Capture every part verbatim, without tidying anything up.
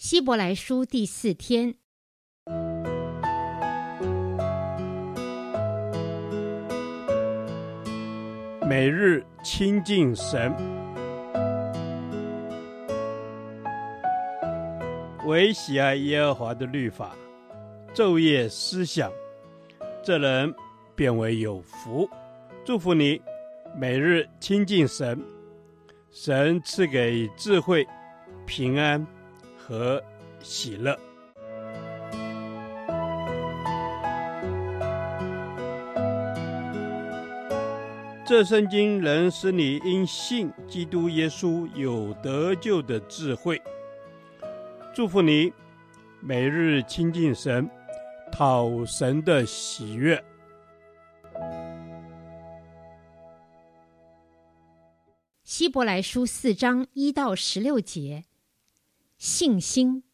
希伯来书第四天， 每日亲近神，唯喜爱耶和华的律法，昼夜思想，这人便为有福。祝福你，每日亲近神，神赐给智慧、平安和喜乐。这圣经能使你因信基督耶稣有得救的智慧。祝福你，每日亲近神，讨神的喜悦。 希伯来书四章一到十六节，信心。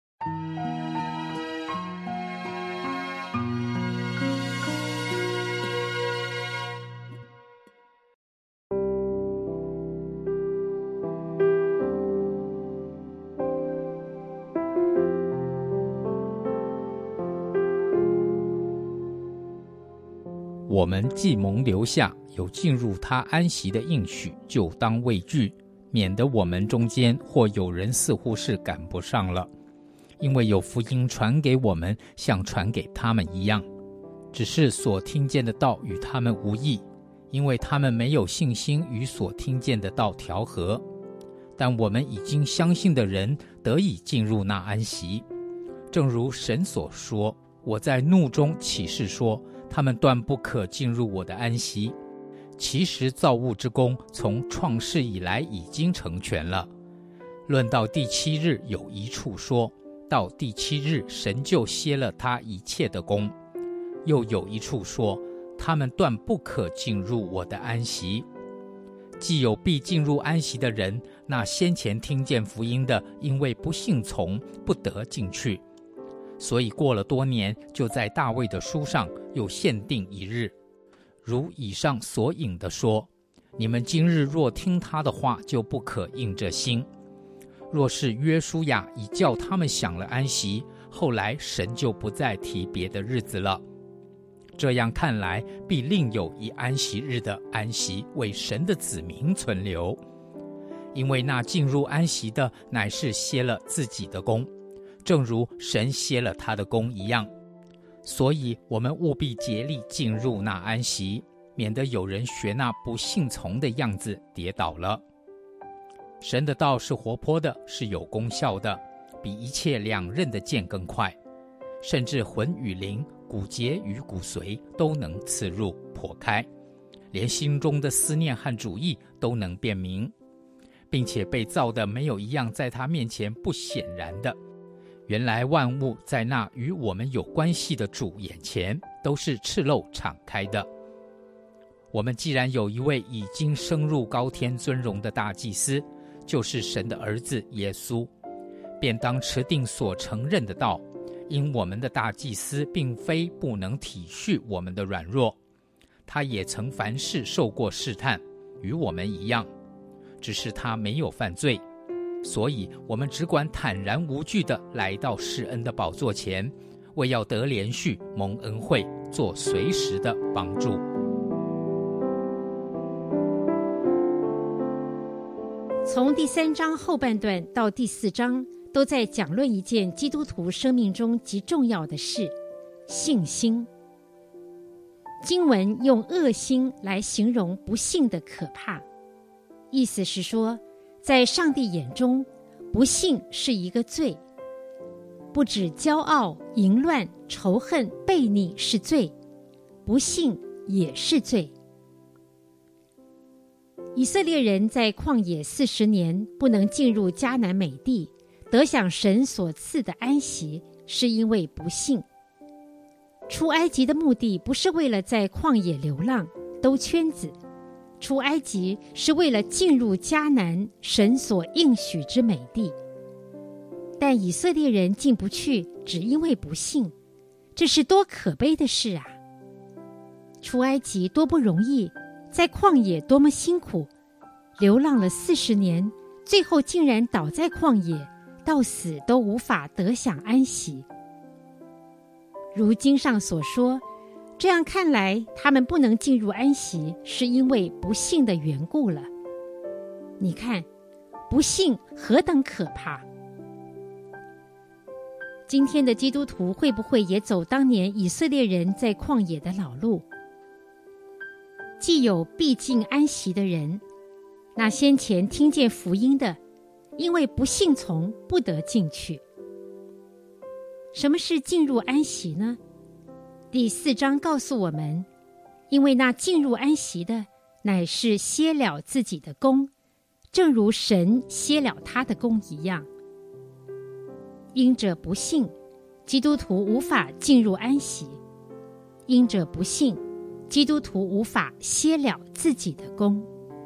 我们既蒙留下有进入他安息的应许，就当畏惧，免得我们中间或有人似乎是赶不上了。因为有福音传给我们，像传给他们一样，只是所听见的道与他们无益，因为他们没有信心与所听见的道调和。但我们已经相信的人得以进入那安息。正如神所说，我在怒中起誓说，他们断不可进入我的安息。其实造物之功从创世以来已经成全了。论到第七日，有一处说，到第七日神就歇了他一切的功。又有一处说，他们断不可进入我的安息。既有必进入安息的人，那先前听见福音的，因为不信从，不得进去。所以过了多年，就在大卫的书上又限定一日，如以上所引的说，你们今日若听他的话，就不可硬着心。若是约书亚已叫他们享了安息，后来神就不再提别的日子了。这样看来，必另有一安息日的安息为神的子民存留。因为那进入安息的，乃是歇了自己的功，正如神歇了他的功一样。所以我们务必竭力进入那安息，免得有人学那不信从的样子跌倒了。神的道是活泼的，是有功效的，比一切两刃的剑更快，甚至魂与灵、骨节与骨髓都能刺入破开，连心中的思念和主意都能辨明，并且被造的没有一样在他面前不显然的。原来万物在那与我们有关系的主眼前都是赤露敞开的。我们既然有一位已经升入高天尊荣的大祭司，就是神的儿子耶稣，便当持定所承认的道。因我们的大祭司并非不能体恤我们的软弱，他也曾凡事受过试探，与我们一样，只是他没有犯罪。所以我们只管坦然无惧地来到施恩的宝座前，为要得连续蒙恩惠，做随时的帮助。 从第三章后半段到第四章，都在讲论一件基督徒生命中极重要的事——信心。经文用恶心来形容不信的可怕，意思是说，在上帝眼中，不信是一个罪。不止骄傲、淫乱、仇恨、悖逆是罪，不信也是罪。以色列人在旷野四十年不能进入迦南美地，得享神所赐的安息，是因为不信。出埃及的目的不是为了在旷野流浪兜圈子，出埃及是为了进入迦南神所应许之美地。但以色列人进不去，只因为不信，这是多可悲的事啊！出埃及多不容易，在旷野多么辛苦，流浪了四十年，最后竟然倒在旷野， 到死都无法得享安息。如经上所说，这样看来，他们不能进入安息，是因为不信的缘故了。你看，不信何等可怕！今天的基督徒会不会也走当年以色列人在旷野的老路？既有必进安息的人，那先前听见福音的，因为不信从，不得进去。什么是进入安息呢？第四章告诉我们，因为那进入安息的，乃是歇了自己的工，正如神歇了他的工一样。因着不信，基督徒无法进入安息；因着不信，基督徒无法歇了自己的工。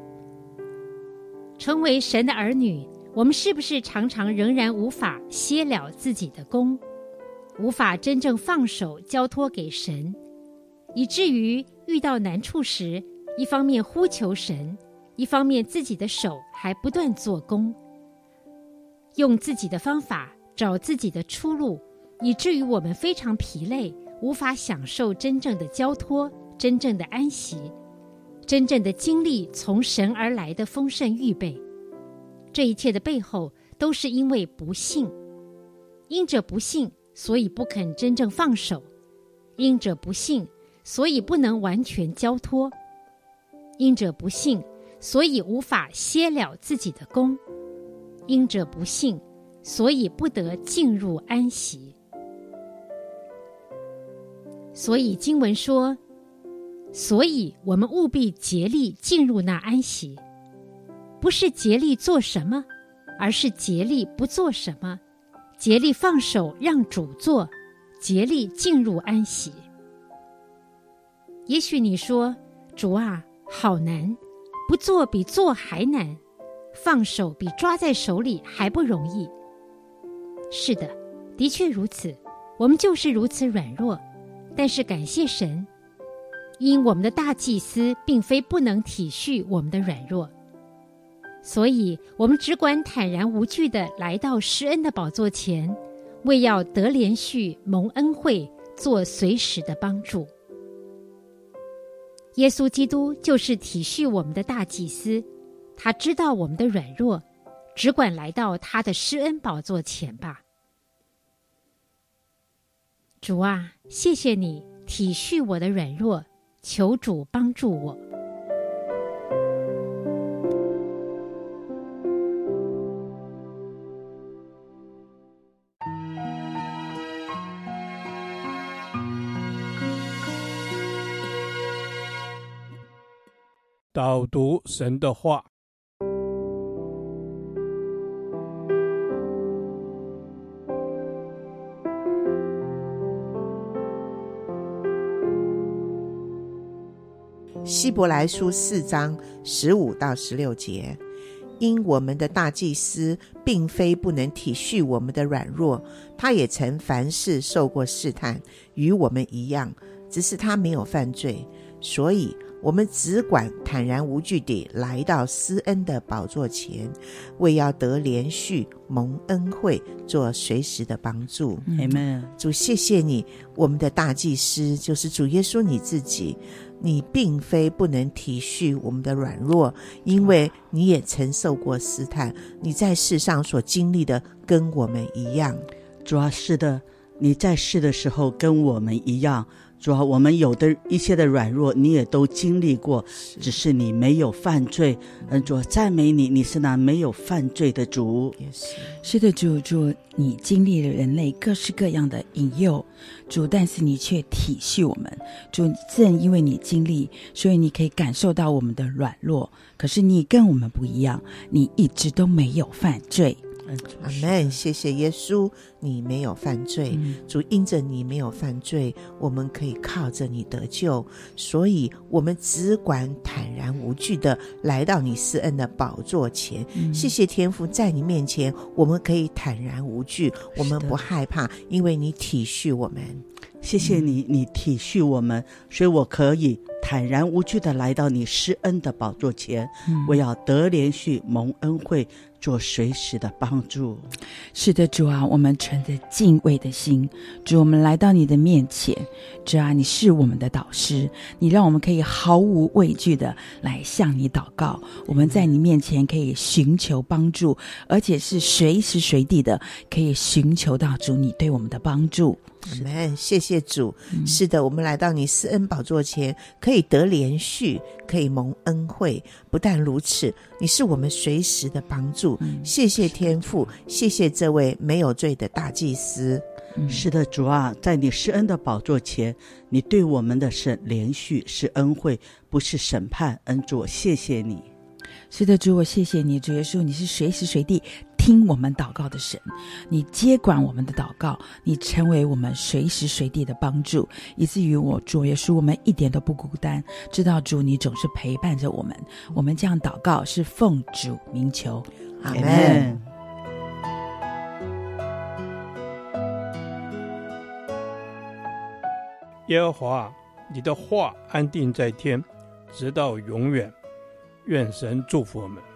成为神的儿女，我们是不是常常仍然无法歇了自己的工，无法真正放手交托给神，以至于遇到难处时，一方面呼求神，一方面自己的手还不断做工，用自己的方法找自己的出路，以至于我们非常疲累，无法享受真正的交托，真正的安息，真正的经历从神而来的丰盛预备。这一切的背后都是因为不信，因着不信，所以不肯真正放手；因着不信，所以不能完全交托；因着不信，所以无法歇了自己的工；因着不信，所以不得进入安息。所以经文说，所以我们务必竭力进入那安息，不是竭力做什么，而是竭力不做什么，竭力放手让主做，竭力进入安息。也许你说，主啊，好难，不做比做还难，放手比抓在手里还不容易。是的，的确如此，我们就是如此软弱。但是感谢神，因我们的大祭司并非不能体恤我们的软弱，所以我们只管坦然无惧地来到施恩的宝座前，为要得连续蒙恩惠，做随时的帮助。耶稣基督就是体恤我们的大祭司，他知道我们的软弱，只管来到他的施恩宝座前吧。主啊，谢谢你体恤我的软弱，求主帮助我。 导读神的话。 希伯来书四章十五到十六节，因我们的大祭司并非不能体恤我们的软弱，他也曾凡事受过试探，与我们一样，只是他没有犯罪，所以我们只管坦然无惧地来到施恩的宝座前，为要得连续蒙恩惠，做随时的帮助。 Amen。 主，谢谢你，我们的大祭司就是主耶稣你自己，你并非不能体恤我们的软弱，因为你也曾受过试探，你在世上所经历的跟我们一样。 主啊，是的，你在世的时候跟我们一样，主啊，我们有的一些的软弱你也都经历过，是只是你没有犯罪。嗯，主啊，赞美你，你是那没有犯罪的主。 是, 是的，主，主，你经历了人类各式各样的引诱，主，但是你却体恤我们。主，正因为你经历，所以你可以感受到我们的软弱，可是你跟我们不一样，你一直都没有犯罪。 阿们，谢谢耶稣，你没有犯罪、嗯、主，因着你没有犯罪，我们可以靠着你得救，所以我们只管坦然无惧的来到你施恩的宝座前、嗯、谢谢天父，在你面前我们可以坦然无惧，我们不害怕，因为你体恤我们。 谢谢你，你体恤我们，所以我可以坦然无惧的来到你施恩的宝座前、嗯、我要得连续蒙恩惠， 做随时的帮助。 是的，主啊，我们存着敬畏的心，主，我们来到你的面前，主啊，你是我们的导师，你让我们可以毫无畏惧的来向你祷告，我们在你面前可以寻求帮助，而且是随时随地的可以寻求到主你对我们的帮助。 阿们，谢谢主、 嗯、 是的，我们来到你施恩宝座前，可以得连续，可以蒙恩惠。不但如此，你是我们随时的帮助、嗯、谢谢天父，谢谢这位没有罪的大祭司。 是的，主啊，在你施恩的宝座前，你对我们的是连续，是恩惠，不是审判。恩主，谢谢你。 是的，主，我谢谢你，主耶稣，你是随时随地听我们祷告的神，你接管我们的祷告，你成为我们随时随地的帮助，以至于我主耶稣，我们一点都不孤单，知道主你总是陪伴着我们。我们这样祷告是奉主名求， 阿们。 耶和华，你的话安定在天，直到永远。愿神祝福我们。